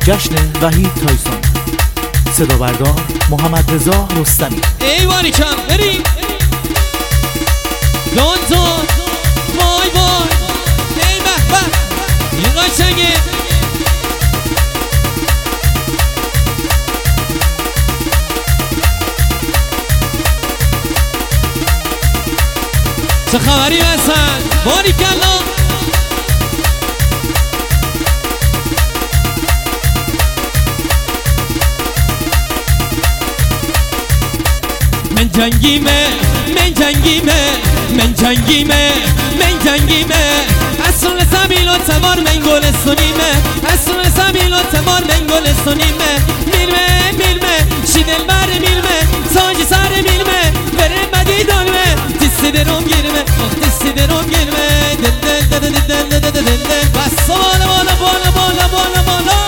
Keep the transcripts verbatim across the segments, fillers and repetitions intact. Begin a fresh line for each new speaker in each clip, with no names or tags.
جشن وحید تایسون. صدا بردار محمد رضا رستمی.
ای باری کم بریم دون دون وای وای ای به به این قشنگه. چه خبری هستن باری کلا. من جنگیمه من جنگیمه من جنگیمه من جنگیمه اصل سبیل و تمار من گلستونیمه اصل سبیل و تمار من گلستونیمه میرمه میرمه شی دل بر میرمه تاج سر میرمه بره بدی دلمه تیسی درم گیرمه تیسی درم گیرمه دل دل دل دل دل دل دل دل بس بالا بالا بالا بالا بالا بالا.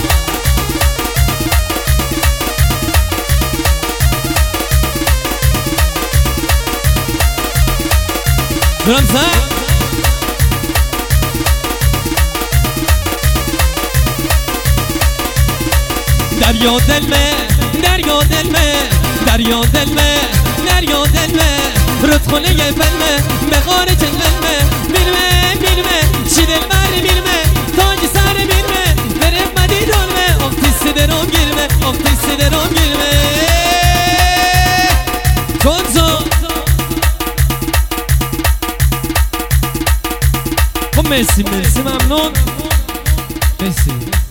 درم زن دریا دل میں دریا دل میں دریا دل میں دریا دل میں رودخونه بل میں بغار جنگل میں میرمه میرمه چی دل بر میرمه تاج سر میرمه بره مدی دلمه اختی درم گیرمه اختی درم گیرمه کنزو. مرسی مرسی ممنون مرسی.